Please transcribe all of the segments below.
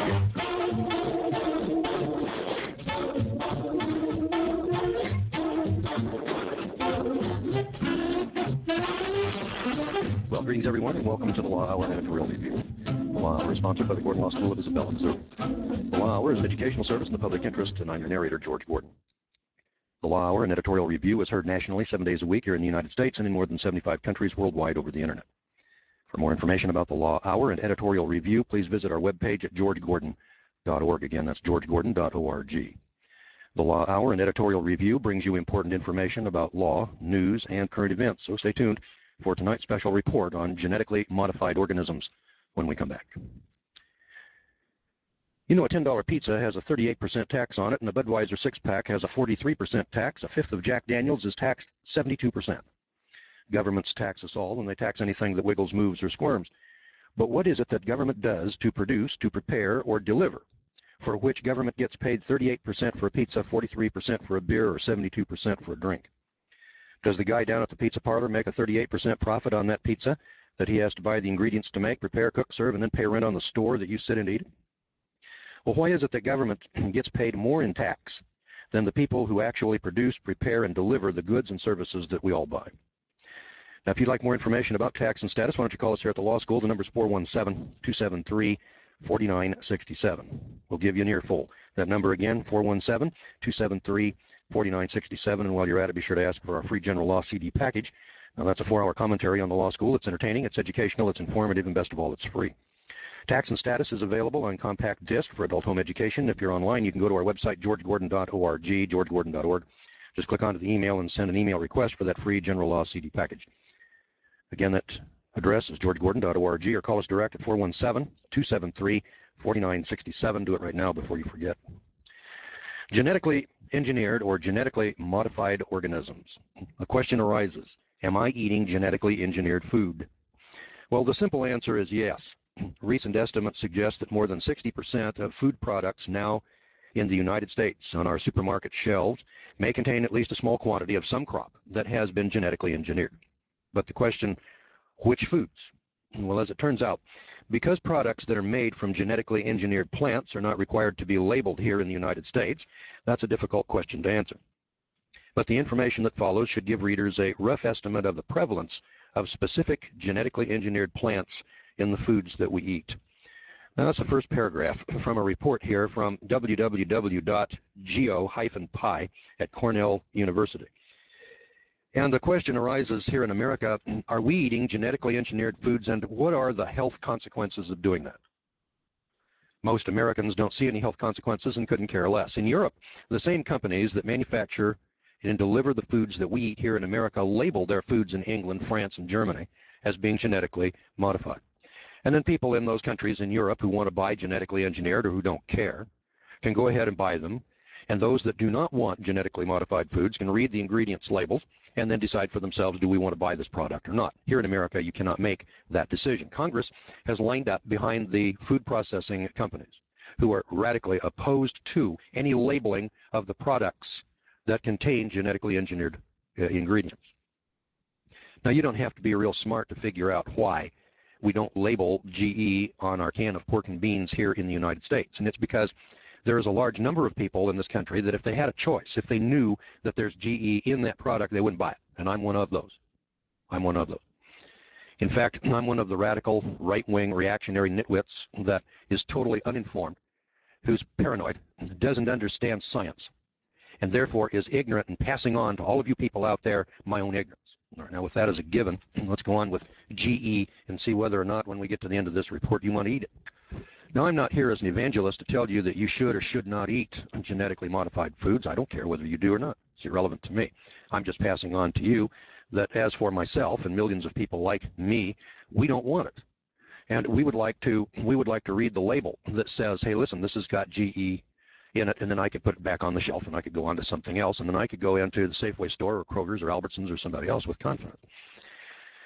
Well, greetings everyone, and welcome to the Law Hour Editorial Review. The Law Hour is sponsored by the Gordon Law School of Isabella, Missouri. The Law Hour is an educational service in the public interest, and I'm your narrator, George Gordon. The Law Hour and Editorial Review is heard nationally 7 days a week here in the United States and in more than 75 countries worldwide over the internet. For more information about the Law Hour and Editorial Review, please visit our webpage at georgegordon.org. Again, that's georgegordon.org. The Law Hour and Editorial Review brings you important information about law, news, and current events, so stay tuned for tonight's special report on genetically modified organisms when we come back. You know, a $10 pizza has a 38% tax on it, and a Budweiser six-pack has a 43% tax. A fifth of Jack Daniels is taxed 72%. Governments tax us all, and they tax anything that wiggles, moves, or squirms. But what is it that government does to produce, to prepare, or deliver, for which government gets paid 38% for a pizza, 43% for a beer, or 72% for a drink? Does the guy down at the pizza parlor make a 38% profit on that pizza that he has to buy the ingredients to make, prepare, cook, serve, and then pay rent on the store that you sit and eat? Well, why is it that government gets paid more in tax than the people who actually produce, prepare, and deliver the goods and services that we all buy? Now, if you'd like more information about tax and status, why don't you call us here at the law school? The number is 417-273-4967. We'll give you an earful. That number again, 417-273-4967. And while you're at it, be sure to ask for our free general law CD package. Now, that's a 4-hour commentary on the law school. It's entertaining, it's educational, it's informative, and best of all, it's free. Tax and Status is available on compact disc for adult home education. If you're online, you can go to our website, georgegordon.org, georgegordon.org. Just click onto the email and send an email request for that free general law CD package. Again, that address is georgegordon.org, or call us direct at 417-273-4967. Do it right now before you forget. Genetically engineered or genetically modified organisms. The question arises, am I eating genetically engineered food? Well, the simple answer is yes. Recent estimates suggest that more than 60% of food products now in the United States on our supermarket shelves may contain at least a small quantity of some crop that has been genetically engineered. But the question, which foods? Well, as it turns out, because products that are made from genetically engineered plants are not required to be labeled here in the United States, that's a difficult question to answer. But the information that follows should give readers a rough estimate of the prevalence of specific genetically engineered plants in the foods that we eat. Now, that's the first paragraph from a report here from www.geo-pi at Cornell University. And the question arises here in America, are we eating genetically engineered foods, and what are the health consequences of doing that? Most Americans don't see any health consequences and couldn't care less. In Europe, the same companies that manufacture and deliver the foods that we eat here in America label their foods in England, France, and Germany as being genetically modified. And then people in those countries in Europe who want to buy genetically engineered or who don't care can go ahead and buy them. And those that do not want genetically modified foods can read the ingredients labels and then decide for themselves, do we want to buy this product or not? Here in America, you cannot make that decision. Congress has lined up behind the food processing companies who are radically opposed to any labeling of the products that contain genetically engineered ingredients. Now, you don't have to be real smart to figure out why we don't label GE on our can of pork and beans here in the United States. And it's because there is a large number of people in this country that if they had a choice, if they knew that there's GE in that product, they wouldn't buy it. And I'm one of those. I'm one of those. In fact, I'm one of the radical, right-wing, reactionary nitwits that is totally uninformed, who's paranoid, doesn't understand science, and therefore is ignorant and passing on to all of you people out there my own ignorance. All right, now, with that as a given, let's go on with GE and see whether or not when we get to the end of this report you want to eat it. Now, I'm not here as an evangelist to tell you that you should or should not eat genetically modified foods. I don't care whether you do or not. It's irrelevant to me. I'm just passing on to you that as for myself and millions of people like me, we don't want it. And we would like to read the label that says, hey, listen, this has got GE in it, and then I could put it back on the shelf and I could go on to something else, and then I could go into the Safeway store or Kroger's or Albertsons or somebody else with confidence.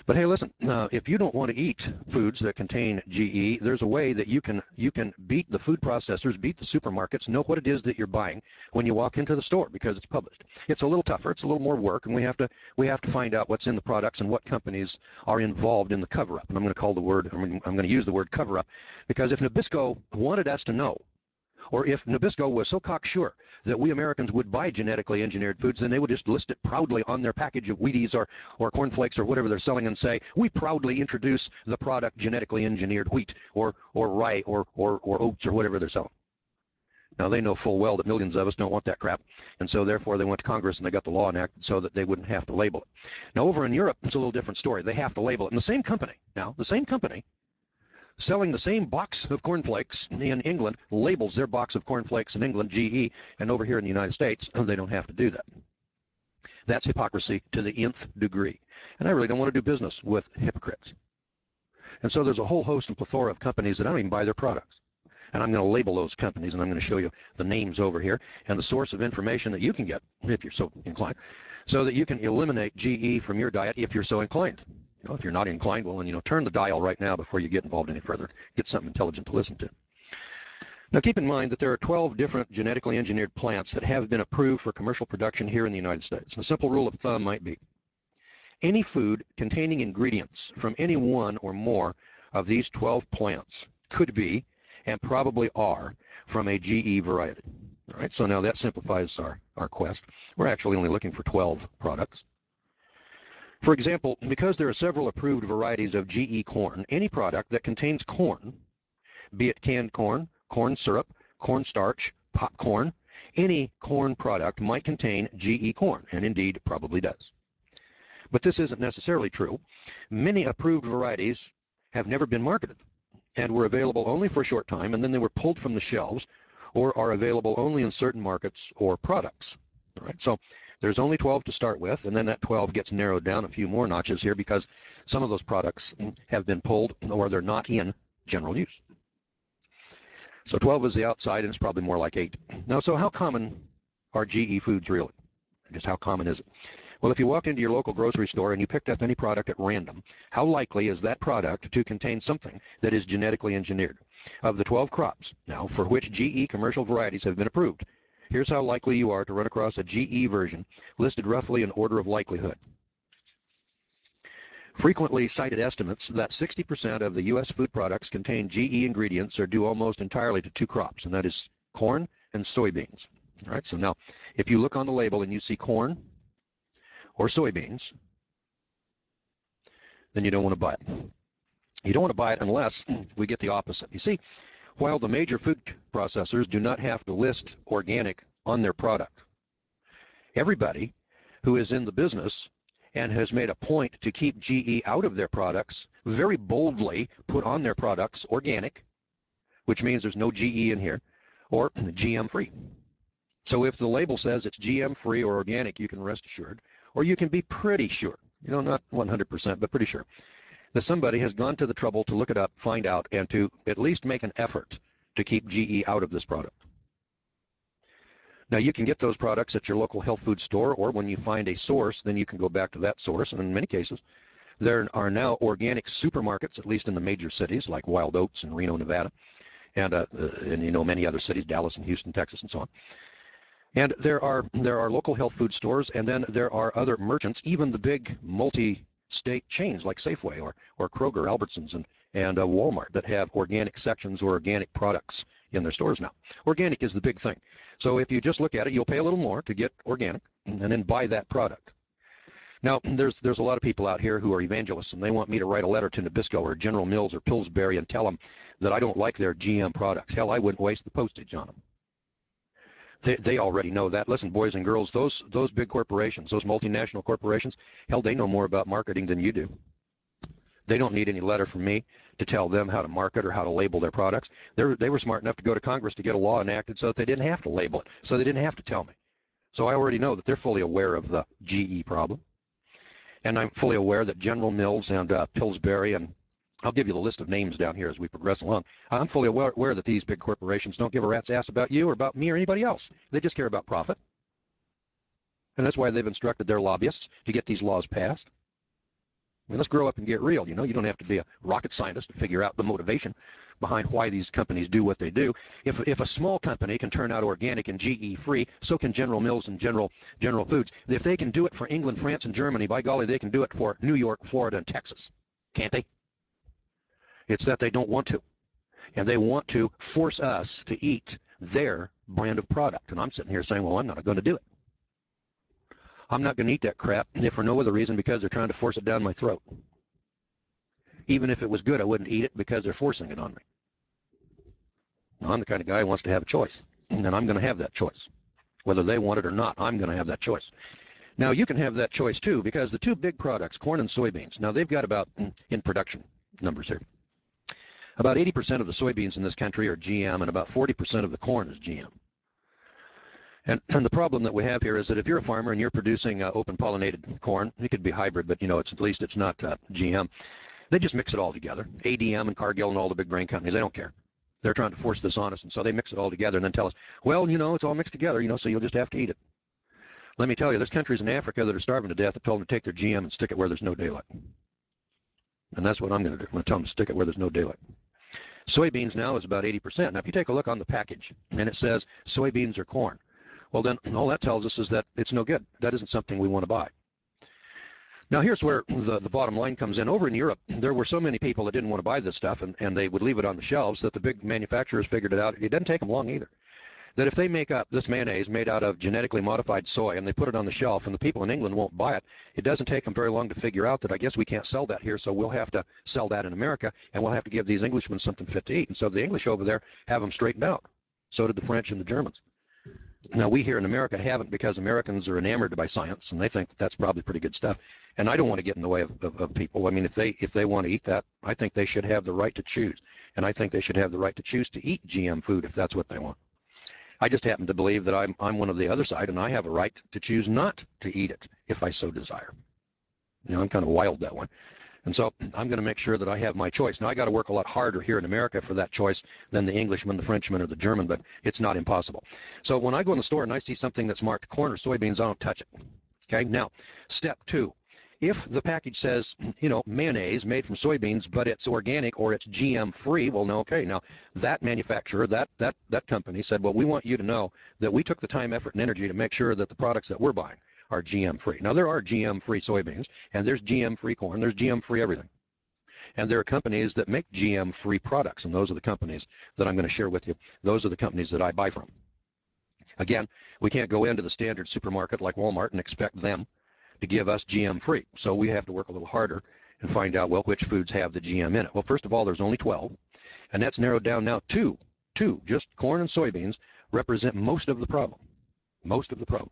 But hey, listen, if you don't want to eat foods that contain GE, there's a way that you can beat the food processors, beat the supermarkets, know what it is that you're buying when you walk into the store because it's published. It's a little tougher, it's a little more work, and we have to find out what's in the products and what companies are involved in the cover-up. And I'm going to use the word cover-up because if Nabisco wanted us to know, or if Nabisco was so cocksure that we Americans would buy genetically engineered foods, then they would just list it proudly on their package of Wheaties or cornflakes or whatever they're selling and say, we proudly introduce the product genetically engineered wheat or rye or oats or whatever they're selling. Now, they know full well that millions of us don't want that crap, and so therefore they went to Congress and they got the law enacted so that they wouldn't have to label it. Now, over in Europe, it's a little different story. They have to label it. And the same company selling the same box of cornflakes in England labels their box of cornflakes in England GE, and over here in the United States, they don't have to do that. That's hypocrisy to the nth degree. And I really don't want to do business with hypocrites. And so there's a whole host and plethora of companies that I don't even buy their products. And I'm going to label those companies, and I'm going to show you the names over here and the source of information that you can get, if you're so inclined, so that you can eliminate GE from your diet if you're so inclined. If you're not inclined, well, then, turn the dial right now before you get involved any further. Get something intelligent to listen to. Now, keep in mind that there are 12 different genetically engineered plants that have been approved for commercial production here in the United States. And a simple rule of thumb might be any food containing ingredients from any one or more of these 12 plants could be, and probably are, from a GE variety. All right, so now that simplifies our quest. We're actually only looking for 12 products. For example, because there are several approved varieties of GE corn, any product that contains corn, be it canned corn, corn syrup, cornstarch, popcorn, any corn product might contain GE corn, and indeed probably does. But this isn't necessarily true. Many approved varieties have never been marketed and were available only for a short time, and then they were pulled from the shelves or are available only in certain markets or products. All right, so there's only 12 to start with, and then that 12 gets narrowed down a few more notches here because some of those products have been pulled or they're not in general use. So 12 is the outside, and it's probably more like 8. Now, so how common are GE foods really? Just how common is it? Well, if you walked into your local grocery store and you picked up any product at random, how likely is that product to contain something that is genetically engineered? Of the 12 crops, now, for which GE commercial varieties have been approved, here's how likely you are to run across a GE version listed roughly in order of likelihood. Frequently cited estimates that 60% of the U.S. food products contain GE ingredients are due almost entirely to 2 crops, and that is corn and soybeans. All right, so now, if you look on the label and you see corn or soybeans, then you don't want to buy it. You don't want to buy it unless we get the opposite. You see, while the major food processors do not have to list organic on their product, everybody who is in the business and has made a point to keep GE out of their products very boldly put on their products organic, which means there's no GE in here, or GM free. So if the label says it's GM free or organic, you can rest assured, or you can be pretty sure, not 100%, but pretty sure, that somebody has gone to the trouble to look it up, find out, and to at least make an effort to keep GE out of this product. Now, you can get those products at your local health food store, or when you find a source, then you can go back to that source. And in many cases, there are now organic supermarkets, at least in the major cities like Wild Oats in Reno, Nevada, and many other cities, Dallas and Houston, Texas, and so on. And there are local health food stores, and then there are other merchants, even the big multi-state chains like Safeway or Kroger, Albertsons, and Walmart that have organic sections or organic products in their stores now. Organic is the big thing. So if you just look at it, you'll pay a little more to get organic and then buy that product. Now, there's a lot of people out here who are evangelists, and they want me to write a letter to Nabisco or General Mills or Pillsbury and tell them that I don't like their GM products. Hell, I wouldn't waste the postage on them. They already know that. Listen, boys and girls, those big corporations, those multinational corporations, hell, they know more about marketing than you do. They don't need any letter from me to tell them how to market or how to label their products. They were smart enough to go to Congress to get a law enacted so that they didn't have to label it, so they didn't have to tell me. So I already know that they're fully aware of the GE problem. And I'm fully aware that General Mills and Pillsbury, and I'll give you the list of names down here as we progress along. I'm fully aware that these big corporations don't give a rat's ass about you or about me or anybody else. They just care about profit. And that's why they've instructed their lobbyists to get these laws passed. I mean, let's grow up and get real. You don't have to be a rocket scientist to figure out the motivation behind why these companies do what they do. If a small company can turn out organic and GE free, so can General Mills and General Foods. If they can do it for England, France, and Germany, by golly, they can do it for New York, Florida, and Texas. Can't they? It's that they don't want to. And they want to force us to eat their brand of product. And I'm sitting here saying, well, I'm not going to do it. I'm not going to eat that crap, if for no other reason because they're trying to force it down my throat. Even if it was good, I wouldn't eat it because they're forcing it on me. Now, I'm the kind of guy who wants to have a choice, and I'm going to have that choice. Whether they want it or not, I'm going to have that choice. Now, you can have that choice too, because the two big products, corn and soybeans, now they've got about, in production numbers here, about 80% of the soybeans in this country are GM, and about 40% of the corn is GM. And the problem that we have here is that if you're a farmer and you're producing open pollinated corn, it could be hybrid, but at least it's not GM. They just mix it all together. ADM and Cargill and all the big grain companies, they don't care. They're trying to force this on us, and so they mix it all together and then tell us, well, it's all mixed together, so you'll just have to eat it. Let me tell you, there's countries in Africa that are starving to death that told them to take their GM and stick it where there's no daylight. And that's what I'm going to do. I'm going to tell them to stick it where there's no daylight. Soybeans now is about 80%. Now, if you take a look on the package and it says soybeans or corn, well, then all that tells us is that it's no good. That isn't something we want to buy. Now, here's where the bottom line comes in. Over in Europe, there were so many people that didn't want to buy this stuff, and they would leave it on the shelves that the big manufacturers figured it out. It doesn't take them long either. That if they make up this mayonnaise made out of genetically modified soy and they put it on the shelf and the people in England won't buy it, it doesn't take them very long to figure out that I guess we can't sell that here, so we'll have to sell that in America, and we'll have to give these Englishmen something fit to eat. And so the English over there have them straightened out. So did the French and the Germans. Now, we here in America haven't, because Americans are enamored by science, and they think that's probably pretty good stuff. And I don't want to get in the way of people. I mean, if they want to eat that, I think they should have the right to choose. And I think they should have the right to choose to eat GM food if that's what they want. I just happen to believe that I'm one of the other side, and I have a right to choose not to eat it if I so desire. I'm kind of wild that one. And so I'm going to make sure that I have my choice. Now, I got to work a lot harder here in America for that choice than the Englishman, the Frenchman, or the German, but it's not impossible. So when I go in the store and I see something that's marked corn or soybeans, I don't touch it. Okay, now, step 2. If the package says, mayonnaise made from soybeans, but it's organic or it's GM free, well, no, okay. Now, that manufacturer, that company said, well, we want you to know that we took the time, effort, and energy to make sure that the products that we're buying are GM free. Now, there are GM free soybeans, and there's GM free corn, there's GM free everything. And there are companies that make GM free products, and those are the companies that I'm going to share with you. Those are the companies that I buy from. Again, we can't go into the standard supermarket like Walmart and expect them to give us GM free. So we have to work a little harder and find out, well, which foods have the GM in it. Well, first of all, there's only 12, and that's narrowed down now to two. Just corn and soybeans represent most of the problem. Most of the problem.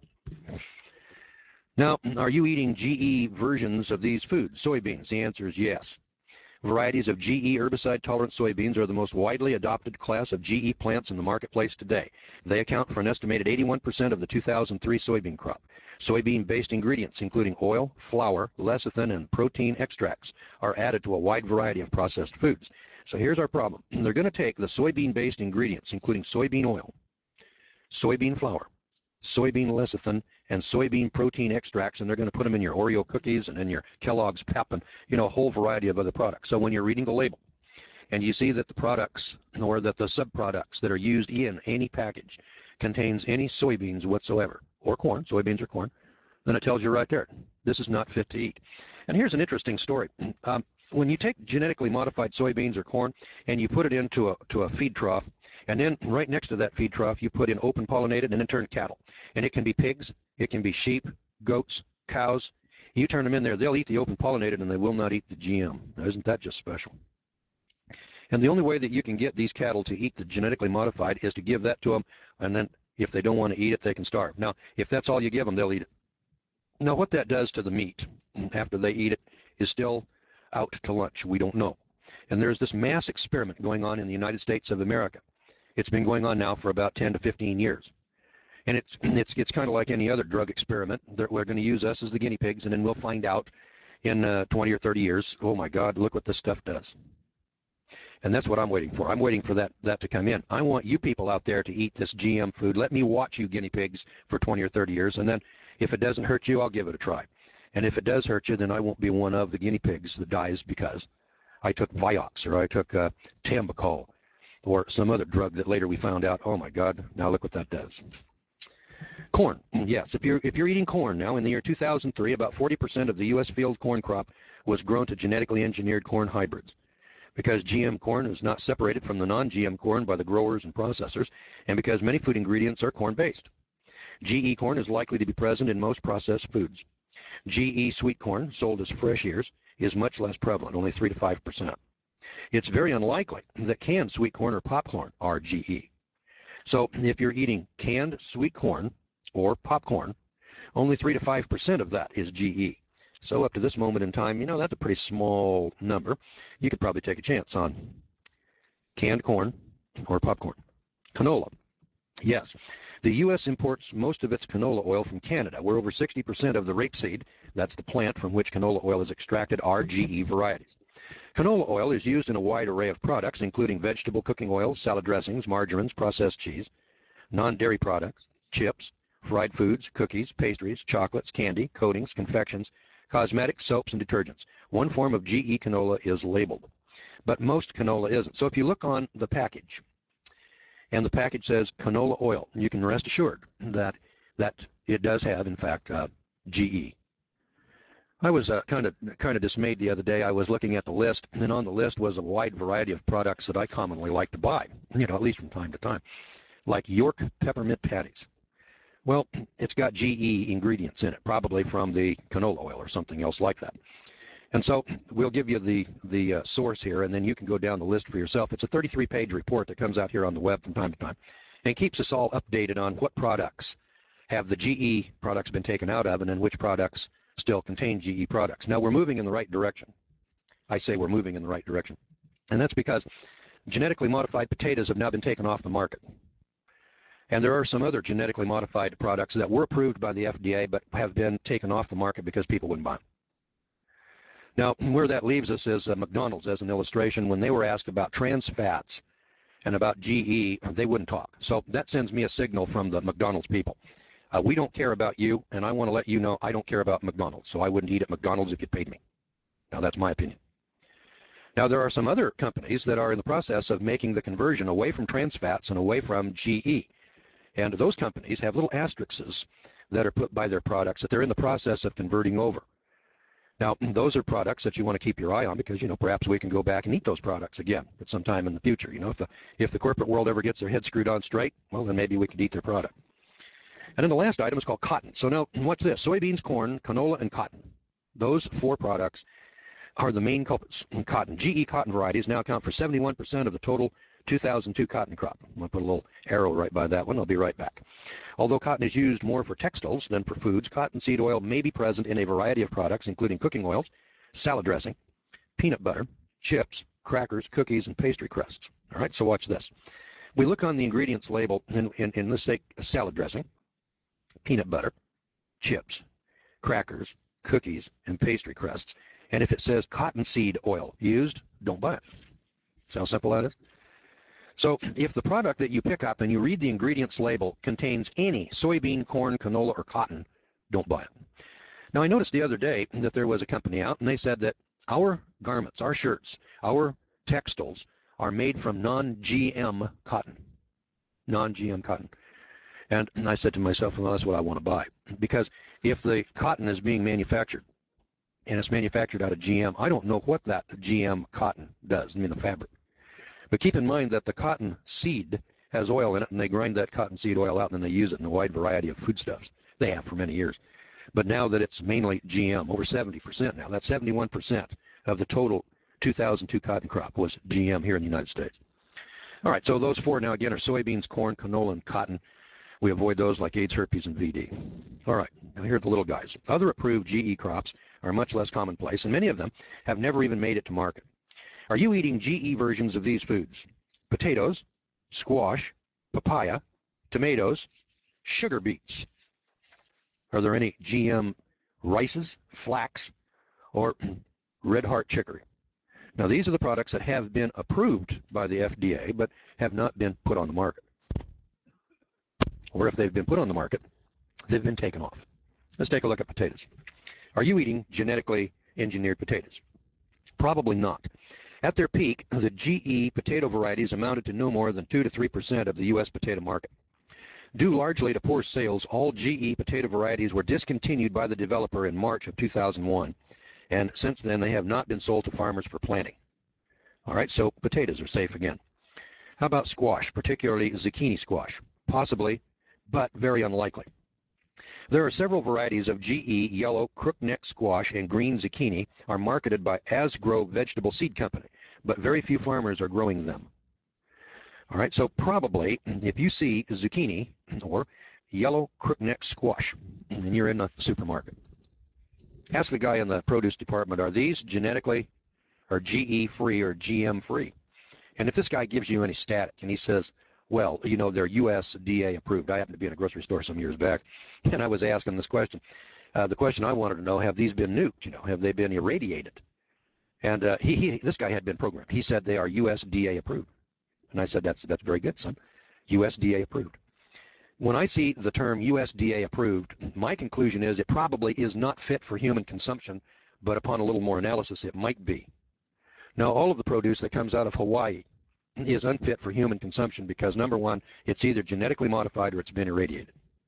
Now, are you eating GE versions of these foods, soybeans? The answer is yes. Varieties of GE herbicide-tolerant soybeans are the most widely adopted class of GE plants in the marketplace today. They account for an estimated 81% of the 2003 soybean crop. Soybean-based ingredients, including oil, flour, lecithin, and protein extracts, are added to a wide variety of processed foods. So here's our problem. They're going to take the soybean-based ingredients, including soybean oil, soybean flour, soybean lecithin, and soybean protein extracts, and they're going to put them in your Oreo cookies and in your Kellogg's Pep and a whole variety of other products. So when you're reading the label and you see that the products or that the subproducts that are used in any package contains any soybeans whatsoever, or corn, soybeans or corn, then it tells you right there, this is not fit to eat. And here's an interesting story. When you take genetically modified soybeans or corn and you put it into a feed trough, and then right next to that feed trough you put in open pollinated and in turn cattle, and it can be pigs, it can be sheep, goats, cows. You turn them in there, they'll eat the open pollinated and they will not eat the GM. Now, isn't that just special? And the only way that you can get these cattle to eat the genetically modified is to give that to them, and then if they don't want to eat it, they can starve. Now, if that's all you give them, they'll eat it. Now, what that does to the meat after they eat it is still out to lunch. We don't know. And there's this mass experiment going on in the United States of America. It's been going on now for about 10 to 15 years. And it's kind of like any other drug experiment. They're going to use us as the guinea pigs, and then we'll find out in 20 or 30 years, oh my God, look what this stuff does. And that's what I'm waiting for. I'm waiting for that to come in. I want you people out there to eat this GM food. Let me watch you guinea pigs for 20 or 30 years, and then if it doesn't hurt you, I'll give it a try. And if it does hurt you, then I won't be one of the guinea pigs that dies because I took Vioxx or I took Tambicol or some other drug that later we found out, oh my God, now look what that does. Corn, yes, if you're eating corn now, in the year 2003, about 40% of the U.S. field corn crop was grown to genetically engineered corn hybrids. Because GM corn is not separated from the non-GM corn by the growers and processors, and because many food ingredients are corn-based. GE corn is likely to be present in most processed foods. GE sweet corn, sold as fresh ears, is much less prevalent, only 3 to 5%. It's very unlikely that canned sweet corn or popcorn are GE. So if you're eating canned sweet corn or popcorn, only 3 to 5% of that is GE. So up to this moment in time, you know, that's a pretty small number. You could probably take a chance on canned corn or popcorn. Canola. Yes, the U.S. imports most of its canola oil from Canada, where over 60% of the rapeseed, that's the plant from which canola oil is extracted, are GE varieties. Canola oil is used in a wide array of products, including vegetable cooking oils, salad dressings, margarines, processed cheese, non-dairy products, chips, fried foods, cookies, pastries, chocolates, candy, coatings, confections, cosmetics, soaps, and detergents. One form of GE canola is labeled, but most canola isn't. So if you look on the package, and the package says canola oil, you can rest assured that it does have, in fact, GE. I was kind of dismayed the other day. I was looking at the list, and on the list was a wide variety of products that I commonly like to buy, you know, at least from time to time, like York peppermint patties. Well, it's got GE ingredients in it, probably from the canola oil or something else like that. And so we'll give you the source here, and then you can go down the list for yourself. It's a 33-page report that comes out here on the web from time to time, and keeps us all updated on what products have the GE products been taken out of, and then which products still contain GE products. Now, we're moving in the right direction. I say we're moving in the right direction. And that's because genetically modified potatoes have now been taken off the market. And there are some other genetically modified products that were approved by the FDA but have been taken off the market because people wouldn't buy them. Now, where that leaves us is McDonald's as an illustration. When they were asked about trans fats and about GE, they wouldn't talk. So that sends me a signal from the McDonald's people. We don't care about you, and I want to let you know I don't care about McDonald's, so I wouldn't eat at McDonald's if you paid me. Now, that's my opinion. Now, there are some other companies that are in the process of making the conversion away from trans fats and away from GE. And those companies have little asterisks that are put by their products that they're in the process of converting over. Now, those are products that you want to keep your eye on because, you know, perhaps we can go back and eat those products again at some time in the future. You know, if the corporate world ever gets their head screwed on straight, well, then maybe we could eat their product. And then the last item is called cotton. So now, what's this? Soybeans, corn, canola, and cotton. Those four products are the main culprits in cotton. GE cotton varieties now account for 71% of the total 2002 cotton crop. I'm going to put a little arrow right by that one. I'll be right back. Although cotton is used more for textiles than for foods, cottonseed oil may be present in a variety of products, including cooking oils, salad dressing, peanut butter, chips, crackers, cookies, and pastry crusts. All right, so watch this. We look on the ingredients label in let's say salad dressing, peanut butter, chips, crackers, cookies, and pastry crusts. And if it says cottonseed oil used, don't buy it. See how simple that is? So if the product that you pick up and you read the ingredients label contains any soybean, corn, canola, or cotton, don't buy it. Now, I noticed the other day that there was a company out, and they said that our garments, our shirts, our textiles are made from non-GM cotton. Non-GM cotton. And I said to myself, well, that's what I want to buy. Because if the cotton is being manufactured, and it's manufactured out of GM, I don't know what that GM cotton does, I mean the fabric. But keep in mind that the cotton seed has oil in it, and they grind that cottonseed oil out, and then they use it in a wide variety of foodstuffs. They have for many years. But now that it's mainly GM, over 70% now, that's 71% of the total 2002 cotton crop was GM here in the United States. All right, so those four now, again, are soybeans, corn, canola, and cotton. We avoid those like AIDS, herpes, and VD. All right, now here are the little guys. Other approved GE crops are much less commonplace, and many of them have never even made it to market. Are you eating GE versions of these foods? Potatoes, squash, papaya, tomatoes, sugar beets. Are there any GM rices, flax, or red heart chicory? Now, these are the products that have been approved by the FDA but have not been put on the market. Or if they've been put on the market, they've been taken off. Let's take a look at potatoes. Are you eating genetically engineered potatoes? Probably not. At their peak, the GE potato varieties amounted to no more than 2 to 3% of the U.S. potato market. Due largely to poor sales, all GE potato varieties were discontinued by the developer in March of 2001, and since then they have not been sold to farmers for planting. All right, so potatoes are safe again. How about squash, particularly zucchini squash? Possibly, but very unlikely. There are several varieties of GE yellow crookneck squash and green zucchini are marketed by Asgrow Vegetable Seed Company, but very few farmers are growing them. All right, so probably if you see zucchini or yellow crookneck squash and you're in a supermarket, ask the guy in the produce department, are these genetically or GE free or GM free? And if this guy gives you any static and he says, well, you know, they're USDA approved. I happened to be in a grocery store some years back, and I was asking this question. The question I wanted to know, have these been nuked? You know, have they been irradiated? And this guy had been programmed. He said they are USDA approved. And I said, that's very good, son. USDA approved. When I see the term USDA approved, my conclusion is it probably is not fit for human consumption, but upon a little more analysis, it might be. Now, all of the produce that comes out of Hawaii is unfit for human consumption because, number one, it's either genetically modified or it's been irradiated.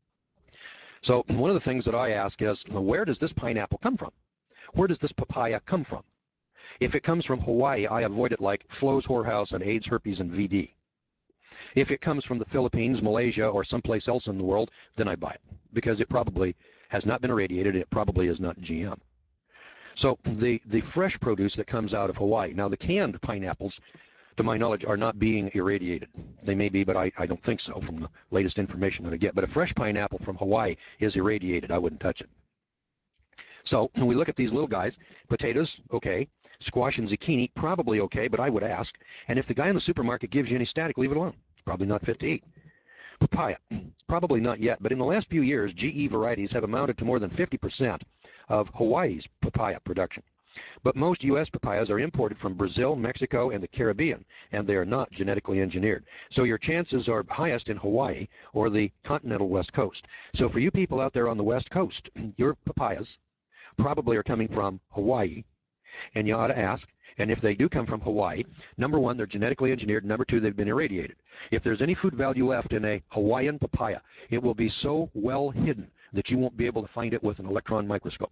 So one of the things that I ask is, where does this pineapple come from? Where does this papaya come from? If it comes from Hawaii, I avoid it like Flo's Whorehouse and AIDS, herpes, and VD. If it comes from the Philippines, Malaysia, or someplace else in the world, then I buy it because it probably has not been irradiated. It probably is not GM. So the fresh produce that comes out of Hawaii, now the canned pineapples, to my knowledge, are not being irradiated. They may be, but I don't think so from the latest information that I get. But a fresh pineapple from Hawaii is irradiated. I wouldn't touch it. So when we look at these little guys, potatoes, okay. Squash and zucchini, probably okay, but I would ask. And if the guy in the supermarket gives you any static, leave it alone. It's probably not fit to eat. Papaya, probably not yet, but in the last few years, GE varieties have amounted to more than 50% of Hawaii's papaya production. But most U.S. papayas are imported from Brazil, Mexico, and the Caribbean, and they are not genetically engineered. So your chances are highest in Hawaii or the continental West Coast. So for you people out there on the West Coast, your papayas probably are coming from Hawaii, and you ought to ask. And if they do come from Hawaii, number one, they're genetically engineered. Number two, they've been irradiated. If there's any food value left in a Hawaiian papaya, it will be so well hidden that you won't be able to find it with an electron microscope.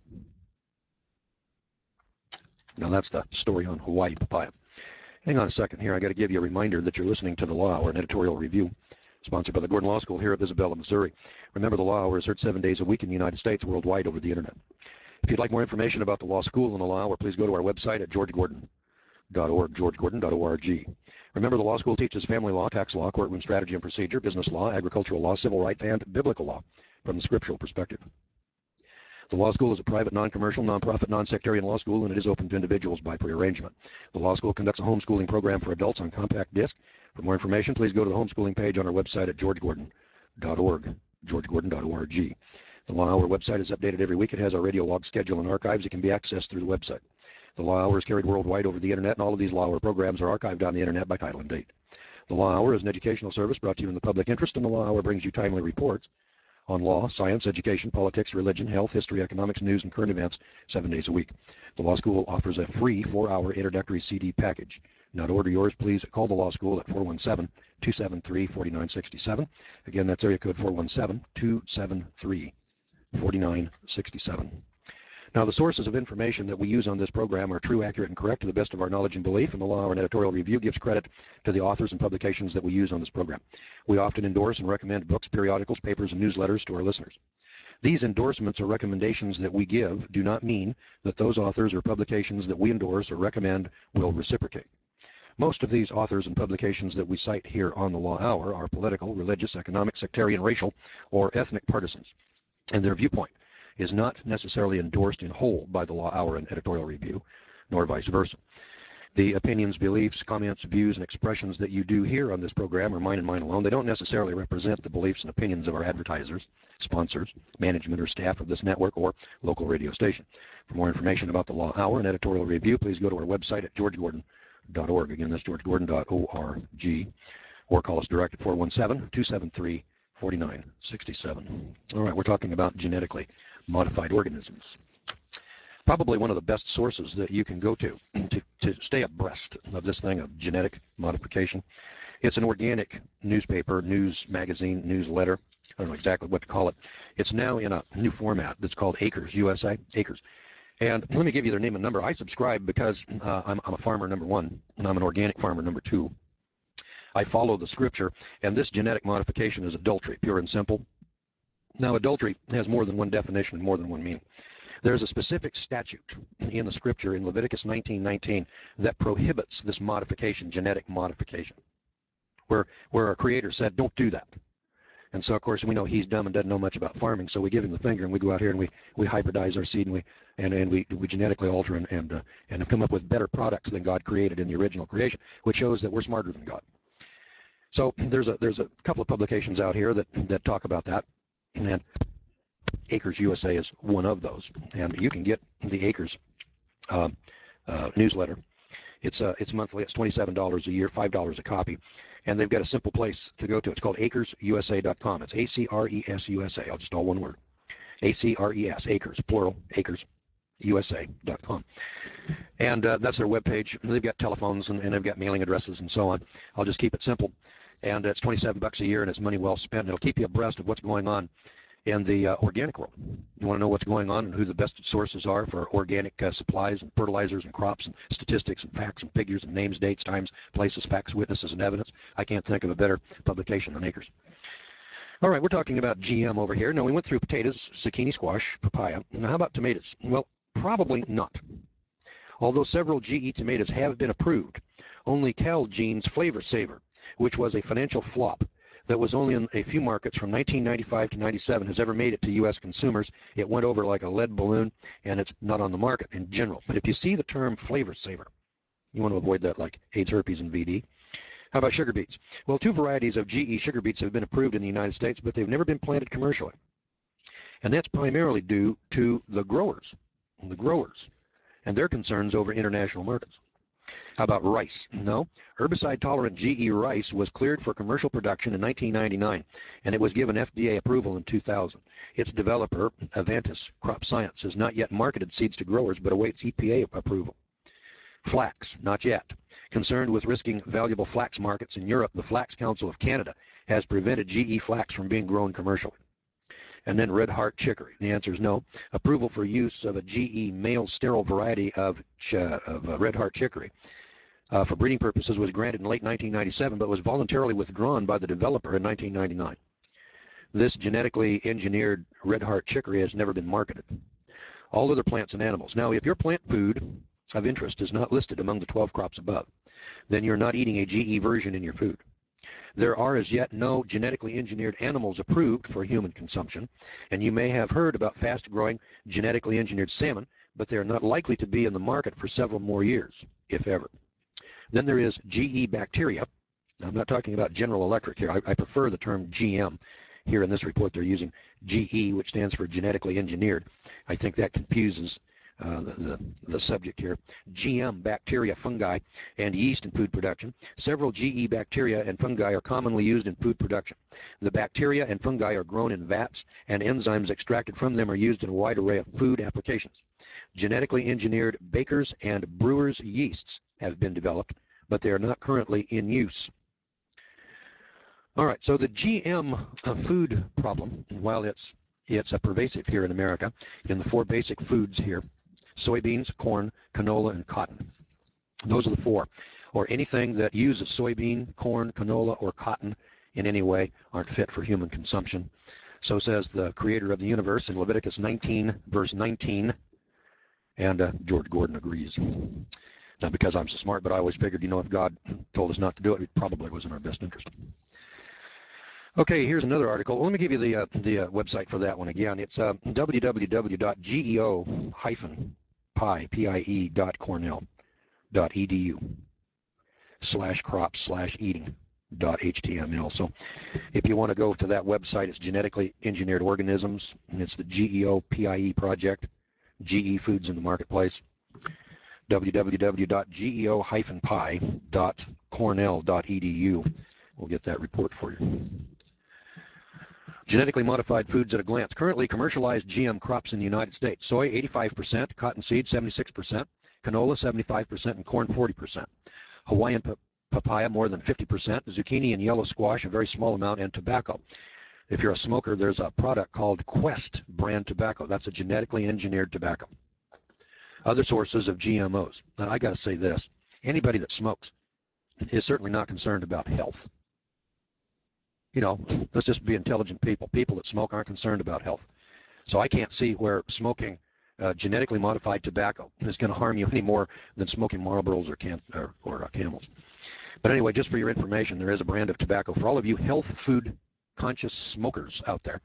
Now that's the story on Hawaii papaya. Hang on a second here. I got to give you a reminder that you're listening to The Law Hour, an editorial review sponsored by the Gordon Law School here at Isabella, Missouri. Remember, The Law Hour is heard 7 days a week in the United States, worldwide over the internet. If you'd like more information about the law school and the law hour, please go to our website at georgegordon.org, georgegordon.org. Remember, the law school teaches family law, tax law, courtroom strategy and procedure, business law, agricultural law, civil rights, and biblical law from the scriptural perspective. The law school is a private, non-commercial, non-profit, non-sectarian law school, and it is open to individuals by prearrangement. The law school conducts a homeschooling program for adults on compact disc. For more information, please go to the homeschooling page on our website at georgegordon.org, georgegordon.org. The Law Hour website is updated every week. It has our radio log schedule and archives. It can be accessed through the website. The Law Hour is carried worldwide over the internet, and all of these Law Hour programs are archived on the internet by title and date. The Law Hour is an educational service brought to you in the public interest, and the Law Hour brings you timely reports on law, science, education, politics, religion, health, history, economics, news, and current events 7 days a week. The Law School offers a free 4-hour introductory CD package. Now, to order yours, please call the Law School at 417-273-4967. Again, that's area code 417-273-4967. Now, the sources of information that we use on this program are true, accurate, and correct to the best of our knowledge and belief, and the Law Hour and Editorial Review gives credit to the authors and publications that we use on this program. We often endorse and recommend books, periodicals, papers, and newsletters to our listeners. These endorsements or recommendations that we give do not mean that those authors or publications that we endorse or recommend will reciprocate. Most of these authors and publications that we cite here on the Law Hour are political, religious, economic, sectarian, racial, or ethnic partisans, and their viewpoint is not necessarily endorsed in whole by the Law Hour and Editorial Review, nor vice versa. The opinions, beliefs, comments, views, and expressions that you do here on this program are mine and mine alone. They don't necessarily represent the beliefs and opinions of our advertisers, sponsors, management, or staff of this network or local radio station. For more information about the Law Hour and Editorial Review, please go to our website at georgegordon.org. Again, that's georgegordon.org, or call us direct at 417-273-4967. All right, we're talking about genetically modified organisms. probably one of the best sources that you can go to stay abreast of this thing of genetic modification. It's an organic newspaper, news magazine, newsletter. I don't know exactly what to call it. It's now in a new format that's called Acres USA, Acres. And let me give you their name and number. I subscribe because I'm a farmer, number one, and I'm an organic farmer, number two. I follow the scripture, and this genetic modification is adultery, pure and simple. Now, adultery has more than one definition and more than one meaning. There's a specific statute in the scripture in Leviticus 19:19 that prohibits this modification, genetic modification, where our Creator said, don't do that. And so, of course, we know he's dumb and doesn't know much about farming, so we give him the finger and we go out here and we hybridize our seed and we genetically alter and have come up with better products than God created in the original creation, which shows that we're smarter than God. So there's a couple of publications out here that talk about that, and Acres USA is one of those. And you can get the Acres newsletter. It's monthly. It's $27 a year, $5 a copy. And they've got a simple place to go to. It's called acresusa.com. It's ACRES USA. I'll just all one word. ACRES, Acres, plural, acresusa.com. And that's their webpage. They've got telephones and they've got mailing addresses and so on. I'll just keep it simple. And it's $27 a year and it's money well spent. And it'll keep you abreast of what's going on in the organic world. You want to know what's going on and who the best sources are for organic supplies and fertilizers and crops and statistics and facts and figures and names, dates, times, places, facts, witnesses, and evidence. I can't think of a better publication than Acres. All right, we're talking about GM over here. Now, we went through potatoes, zucchini, squash, papaya. Now, how about tomatoes? Well, probably not. Although several GE tomatoes have been approved, only Calgene's Flavor Saver, which was a financial flop, that was only in a few markets from 1995 to 97 has ever made it to U.S. consumers. It went over like a lead balloon, and it's not on the market in general. But if you see the term flavor saver, you want to avoid that like AIDS, herpes, and VD. How about sugar beets? Well, two varieties of GE sugar beets have been approved in the United States, but they've never been planted commercially. And that's primarily due to the growers and their concerns over international markets. How about rice? No. Herbicide-tolerant GE rice was cleared for commercial production in 1999, and it was given FDA approval in 2000. Its developer, Avantis Crop Science, has not yet marketed seeds to growers, but awaits EPA approval. Flax, not yet. Concerned with risking valuable flax markets in Europe, the Flax Council of Canada has prevented GE flax from being grown commercially. And then red heart chicory. The answer is no. Approval for use of a GE male sterile variety of red heart chicory for breeding purposes was granted in late 1997, but was voluntarily withdrawn by the developer in 1999. This genetically engineered red heart chicory has never been marketed. All other plants and animals. Now, if your plant food of interest is not listed among the 12 crops above, then you're not eating a GE version in your food. There are as yet no genetically engineered animals approved for human consumption, and you may have heard about fast-growing genetically engineered salmon, but they are not likely to be in the market for several more years, if ever. Then there is GE bacteria. Now, I'm not talking about General Electric here. I prefer the term GM. Here in this report, they're using GE, which stands for genetically engineered. I think that confuses the subject here. GM bacteria, fungi, and yeast in food production. Several GE bacteria and fungi are commonly used in food production. The bacteria and fungi are grown in vats, and enzymes extracted from them are used in a wide array of food applications. Genetically engineered baker's and brewer's yeasts have been developed, but they are not currently in use. All right, so the GM food problem, while it's pervasive here in America, in the four basic foods here: soybeans, corn, canola, and cotton. Those are the four. Or anything that uses soybean, corn, canola, or cotton in any way aren't fit for human consumption. So says the creator of the universe in Leviticus 19, verse 19. And George Gordon agrees. Not because I'm so smart, but I always figured, if God told us not to do it, it probably was in our best interest. Okay, here's another article. Let me give you the website for that one again. It's www.geo-pie.edu/crops/eating.html. So if you want to go to that website, it's genetically engineered organisms, and it's the GEO-PIE project, GE Foods in the Marketplace. www.geo-pie.cornell.edu. We'll get that report for you. Genetically modified foods at a glance. Currently commercialized GM crops in the United States. Soy 85%, cottonseed 76%, canola 75%, and corn 40%. Hawaiian papaya more than 50%, zucchini and yellow squash a very small amount, and tobacco. If you're a smoker, there's a product called Quest brand tobacco. That's a genetically engineered tobacco. Other sources of GMOs. Now, I got to say this. Anybody that smokes is certainly not concerned about health. You know, let's just be intelligent people. People that smoke aren't concerned about health. So I can't see where smoking genetically modified tobacco is going to harm you any more than smoking Marlboros or Camels. But anyway, just for your information, there is a brand of tobacco. For all of you health food conscious smokers out there,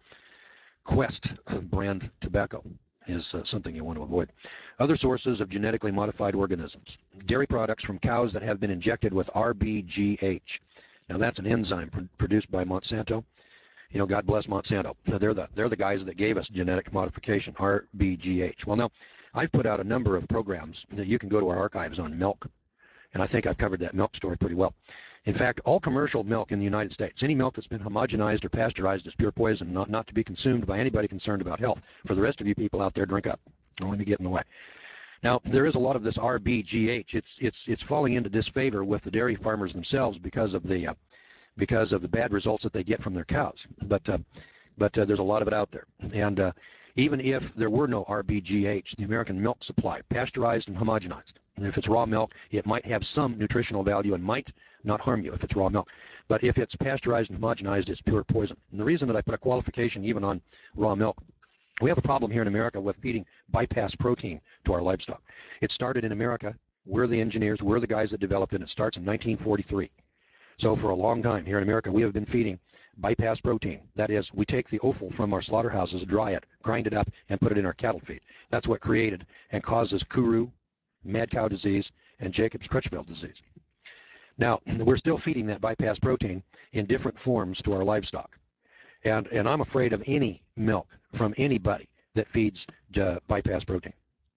Quest brand tobacco is something you want to avoid. Other sources of genetically modified organisms. Dairy products from cows that have been injected with RBGH. Now that's an enzyme produced by Monsanto. You know, God bless Monsanto. They're the guys that gave us genetic modification, RBGH. Well, now, I've put out a number of programs that you can go to our archives on milk, and I think I've covered that milk story pretty well. In fact, all commercial milk in the United States, any milk that's been homogenized or pasteurized is pure poison, not to be consumed by anybody concerned about health. For the rest of you people out there, drink up. Don't let me get in the way. Now, there is a lot of this RBGH. It's falling into disfavor with the dairy farmers themselves because of the bad results that they get from their cows. But there's a lot of it out there. And even if there were no RBGH, the American milk supply, pasteurized and homogenized, and if it's raw milk, it might have some nutritional value and might not harm you if it's raw milk. But if it's pasteurized and homogenized, it's pure poison. And the reason that I put a qualification even on raw milk, we have a problem here in America with feeding bypass protein to our livestock. It started in America. We're the engineers. We're the guys that developed it. It starts in 1943. So for a long time here in America, we have been feeding bypass protein. That is, we take the offal from our slaughterhouses, dry it, grind it up, and put it in our cattle feed. That's what created and causes Kuru, mad cow disease, and Jacobs-Crutchfield disease. Now, we're still feeding that bypass protein in different forms to our livestock. And I'm afraid of any milk from anybody that feeds bypass protein.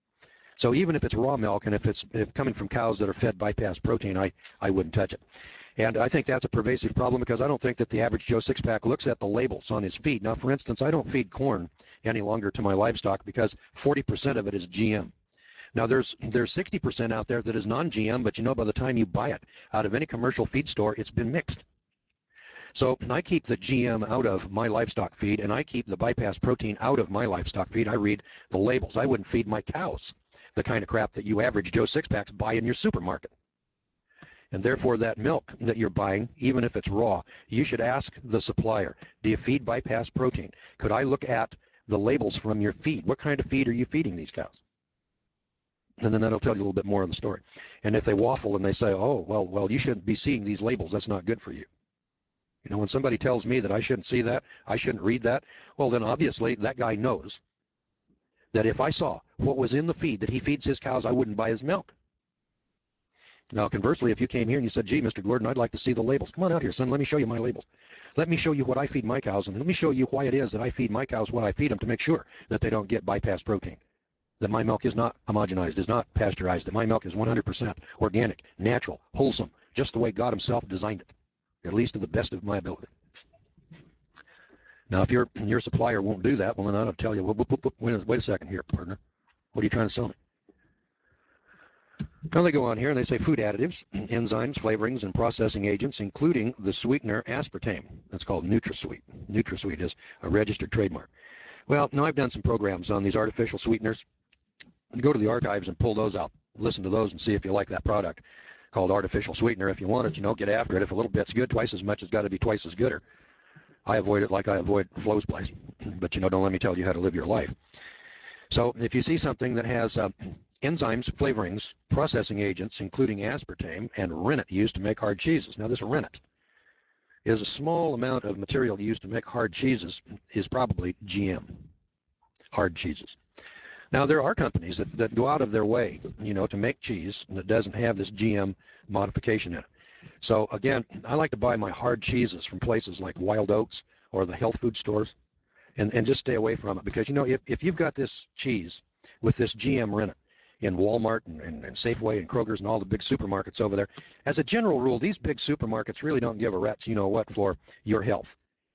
So even if it's raw milk and if coming from cows that are fed bypass protein, I wouldn't touch it. And I think that's a pervasive problem because I don't think that the average Joe Sixpack looks at the labels on his feed. Now, for instance, I don't feed corn any longer to my livestock because 40% of it is GM. Now, there's 60% out there that is non-GM, but you know by the time you buy it out of any commercial feed store, it's been mixed. So I keep the GM out of my livestock feed, and I keep the bypass protein out of my livestock feed. I read the labels. I wouldn't feed my cows the kind of crap that you average Joe Sixpacks buy in your supermarket. And therefore, that milk that you're buying, even if it's raw, you should ask the supplier, do you feed bypass protein? Could I look at the labels from your feed? What kind of feed are you feeding these cows? And then that'll tell you a little bit more of the story. And if they waffle and they say, oh, well, you shouldn't be seeing these labels. That's not good for you. You know, when somebody tells me that I shouldn't see that, I shouldn't read that, well, then obviously that guy knows that if I saw what was in the feed that he feeds his cows, I wouldn't buy his milk. Now, conversely, if you came here and you said, gee, Mr. Gordon, I'd like to see the labels. Come on out here, son. Let me show you my labels. Let me show you what I feed my cows, and let me show you why it is that I feed my cows what I feed them to make sure that they don't get bypass protein, that my milk is not homogenized, is not pasteurized, that my milk is 100% organic, natural, wholesome, just the way God himself designed it, at least to the best of my ability. Now, if your supplier won't do that, well, then I'll tell you, wait a second here, partner. What are you trying to sell me? Now they go on here and they say food additives, enzymes, flavorings, and processing agents, including the sweetener aspartame. That's called NutraSweet. NutraSweet is a registered trademark. Well, now I've done some programs on these artificial sweeteners. Go to the archives and pull those out. Listen to those and see if you like that product called artificial sweetener. If you want it, get after it. If a little bit's good, twice as much has got to be twice as gooder. I avoid it like I avoid Flo's place. But, don't let me tell you how to live your life. So if you see something that has enzymes, flavorings, processing agents, including aspartame and rennet used to make hard cheeses. Now, this rennet is a small amount of material used to make hard cheeses, is probably GM, hard cheeses. Now, there are companies that go out of their way, to make cheese that doesn't have this GM modification in it. So, again, I like to buy my hard cheeses from places like Wild Oats or the health food stores and just stay away from it because, if you've got this cheese with this GM rennet, in Walmart and Safeway and Kroger's and all the big supermarkets over there. As a general rule, these big supermarkets really don't give a rat's you-know-what for your health.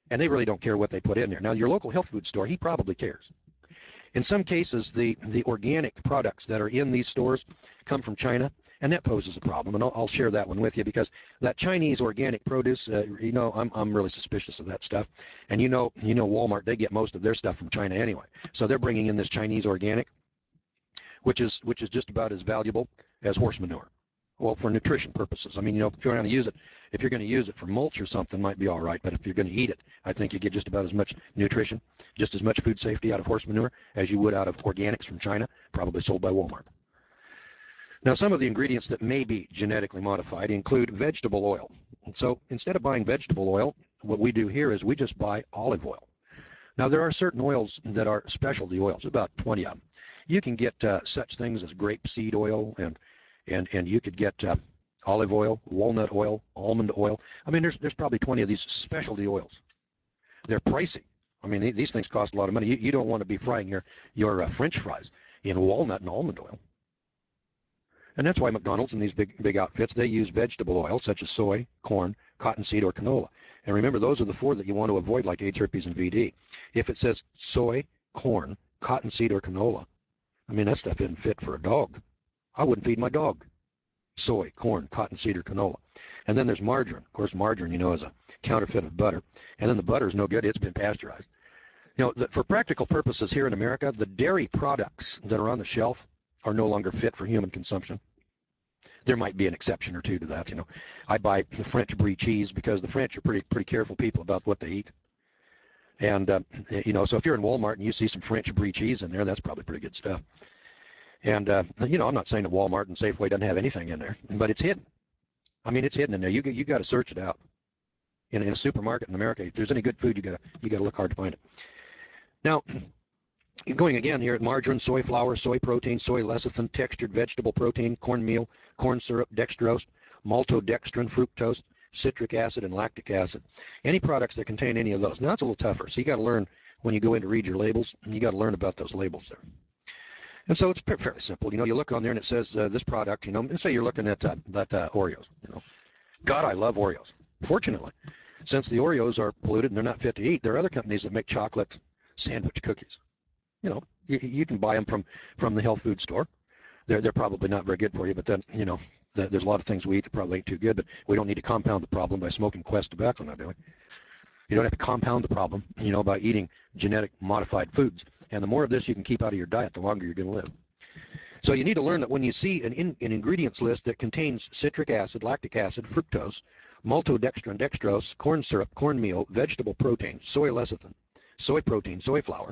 And they really don't care what they put in there. Now, your local health food store, he probably cares. In some cases, the organic products that are in these stores come from China, and that poses a problem. And I'll share that one with you because that Chinese organic produce, I'm really suspicious of that stuff. And Walmart, they get most of their stuff from China anyway. So they're bringing in this Chinese organic, which is just about as valuable as horse manure. Well, for nutrition purposes. I mean, if you're going to use it for mulch or something, might be all right. But if you're going to eat it, I think you get just about as much nutrition, just as much food safety out of horse manure as you would out of organics from China, probably sold by Walmart. Now, some of the ingredients that may be genetically modified include vegetable oil. So instead of buying vegetable oil, what we do here is we just buy olive oil. Now, there are certain oils that are specialty oils, about 20 of them. You can get such things as grapeseed oil and you could get olive oil, walnut oil, almond oil. I mean, there's probably 20 of these specialty oils. They're pricey. I mean, these things cost a lot of money. You don't want to be frying your French fries in walnut and almond oil. And that's why McDonald's and these big outfits, they use vegetable oil such as soy, corn, cottonseed, or canola. And remember, those are the four that you want to avoid, like AIDS, herpes, and VD. If it says soy, corn, cottonseed, or canola, I mean, that stuff isn't fit for a dog. I wouldn't feed my dog soy, corn, cottonseed, or canola. And then there's margarine. Of course, margarine, is a counterfeit of butter. And then the butter is no good. It's been pasteurized. For practical purposes here in America, the dairy products that are on the shelf are no longer fit for human consumption. There might be an exception or two to that. I buy the French brie cheese because the French are pretty careful people about what they eat. And, so if you're in Walmart and you see some French brie cheese in there, that's probably pretty good stuff. And, I'm not saying that Walmart and Safeway doesn't have anything in there, but it's hidden. I mean, it's hidden in there. You got to search it out. In a supermarket in America, if there's any good food, you got to look hard to find it. Now, going again here, margarine, soy flour, soy protein, soy lecithin, textured vegetable protein, cornmeal, corn syrup, dextrose, maltodextrin, fructose, citric acid, and lactic acid. Any products that contain any of those. Now, that's a little tougher. So you got to learn when you go in to read your labels, you got to learn about those labels there. And so it's fairly simple. You look on there and it says this product, let's say you're looking at Oreos. God, I love Oreos. Fortunately, since the Oreos are polluted and they're not fit to eat, there are other companies that make chocolate sandwich cookies. You can buy them from the health food store. They're probably not very good for you, but then, there's a lot of things we eat that probably ain't too good, but we don't need to compound the problem by smoking Quest tobacco now, do we? You don't have to compound the problem, by eating genetic modified foods. And the more of this you can keep out of your diet, the longer you're going to live. So you need to learn that when you see an ingredients list that contains citric acid, lactic acid, fructose, maltodextrin, dextrose, corn syrup, cornmeal, vegetable protein, soy lecithin, soy protein, soy flour,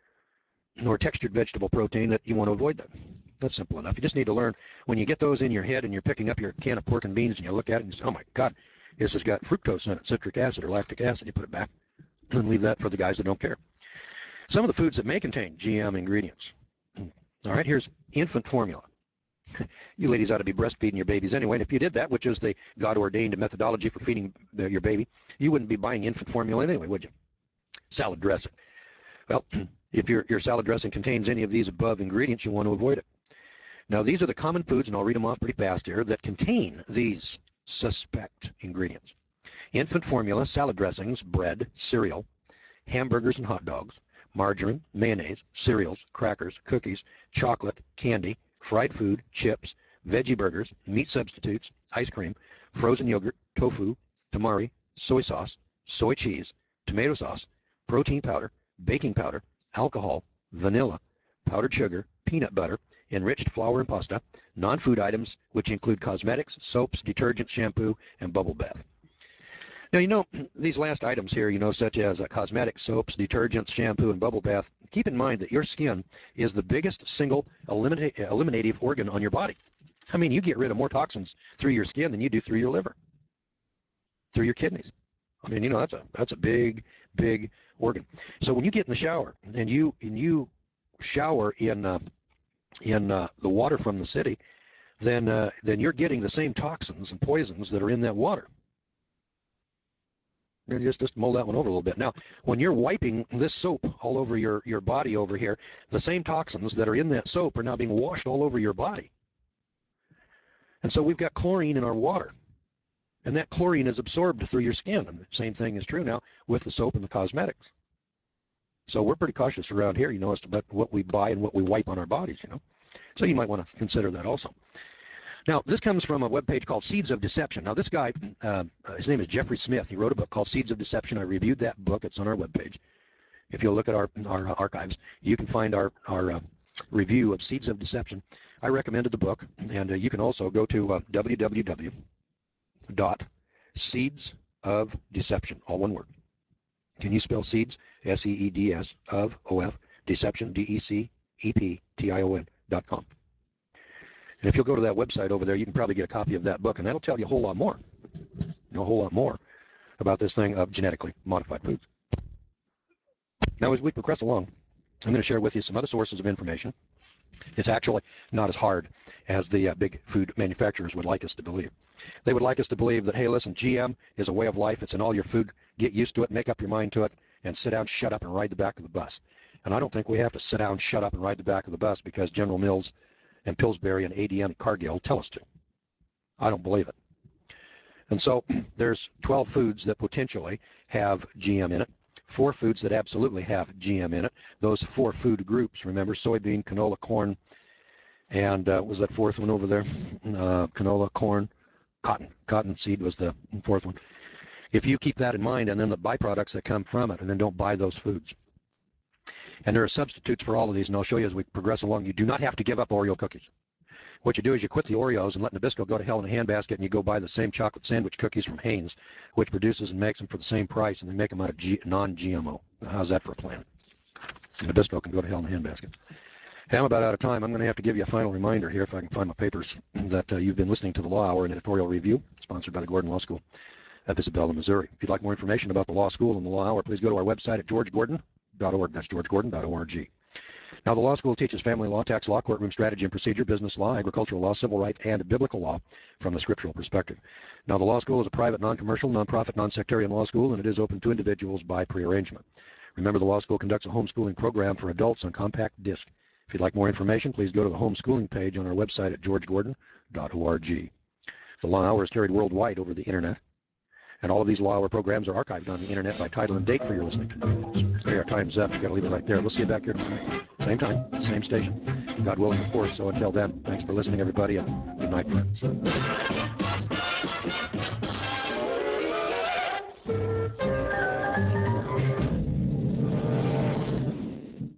or textured vegetable protein, that you want to avoid that. That's simple enough. You just need to learn when you get those in your head and you're picking up your can of pork and beans and you look at it and you say, oh my God, this has got fructose in it, citric acid or lactic acid. You put it back and leave that for the guys that don't care. Some of the foods that may contain GM ingredients. All right, here's infant formula. You ladies ought to be breastfeeding your babies anyway. And if you did that, which is the God-ordained methodology for feeding your baby, you wouldn't be buying infant formula anyway, would you? Salad dressing. Well, if your salad dressing contains any of these above ingredients, you want to avoid it. Now, these are the common foods, and I'll read them off pretty fast here, that contain these suspect ingredients. Infant formula, salad dressings, bread, cereal, hamburgers and hot dogs, margarine, mayonnaise, cereals, crackers, cookies, chocolate, candy, fried food, chips, veggie burgers, meat substitutes, ice cream, frozen yogurt, tofu, tamari, soy sauce, soy cheese, tomato sauce, protein powder, baking powder, alcohol, vanilla, powdered sugar, peanut butter, enriched flour and pasta, non-food items, which include cosmetics, soaps, detergent, shampoo, and bubble bath. Now, these last items here, such as cosmetics, soaps, detergents, shampoo, and bubble bath, keep in mind that your skin is the biggest single eliminative organ on your body. I mean, you get rid of more toxins through your skin than you do through your liver, through your kidneys. I mean, that's a big, big organ. So when you get in the shower and you shower in the water from the city, then you're getting the same toxins and poisons that are in that water. Just mull that one over a little bit. Now, when you're wiping this soap all over your body over here, the same toxins that are in that soap are now being washed all over your body. And so we've got chlorine in our water. And that chlorine is absorbed through your skin. And the same thing is true now with the soap and the cosmetics. So we're pretty cautious around here, as about what we buy and what we wipe on our bodies. So you might want to consider that also. Now, this comes from a webpage called Seeds of Deception. Now, this guy, his name is Jeffrey Smith. He wrote a book called Seeds of Deception. I reviewed that book. It's on our webpage. If you'll look at our archives, you can find our review of Seeds of Deception. I recommended the book, and you can also go to www.seedsofdeception, all one word. Can you spell seeds? S-E-E-D-S of O-F, deception, D-E-C-E-P-T-I-O-N.com. And if you'll go to that website over there, you can probably get a copy of that book, and that'll tell you a whole lot more. A whole lot more about this thing of genetically modified foods. Now, as we progress along, I'm going to share with you some other sources of information. It's actually not as hard as the big food manufacturers would like us to believe. They would like us to believe that, hey, listen, GM is a way of life. It's in all your food. Get used to it, make up your mind to it, and sit down, shut up, and ride the back of the bus. And I don't think we have to sit down, shut up, and ride the back of the bus because General Mills and Pillsbury and ADM and Cargill tell us to. I don't believe it. And so there's 12 foods that potentially have GM in it. 4 foods that absolutely have GM in it. Those 4 food groups, remember, soybean, canola, corn, and was that 4th one over there? Canola, corn, cotton. Cottonseed was the 4th one. If you keep that in mind, and then the byproducts that come from it, and then don't buy those foods. And there are substitutes for all of these, and I'll show you as we progress along. You do not have to give up Oreo cookies. What you do is you quit the Oreos and let Nabisco go to hell in a handbasket, and you go buy the same chocolate sandwich cookies from Hanes, which produces and makes them for the same price, and they make them out of non-GMO. How's that for a plan? Nabisco can go to hell in a handbasket. Hey, I'm about out of time. I'm going to have to give you a final reminder here, if I can find my papers, that you've been listening to The Law Hour, an editorial review sponsored by the Gordon Law School of Isabella, Missouri. If you'd like more information about the Law School and the Law Hour, please go to our website at georgegordon.org. That's georgegordon.org. Now, the law school teaches family law, tax law, courtroom strategy and procedure, business law, agricultural law, civil rights, and biblical law from the scriptural perspective. Now, the law school is a private, non-commercial, non-profit, non-sectarian law school, and it is open to individuals by prearrangement. Remember, the law school conducts a homeschooling program for adults on compact disc. If you'd like more information, please go to the homeschooling page on our website at georgegordon.org. The Law Hour is carried worldwide over the Internet. And all of these Law Hour programs are archived on the Internet by title and date for your listening convenience. Okay, our time's up. We've got to leave it right there. We'll see you back here tomorrow. Same time, same station. God willing, of course. So until then, thanks for listening, everybody, and good night, friends.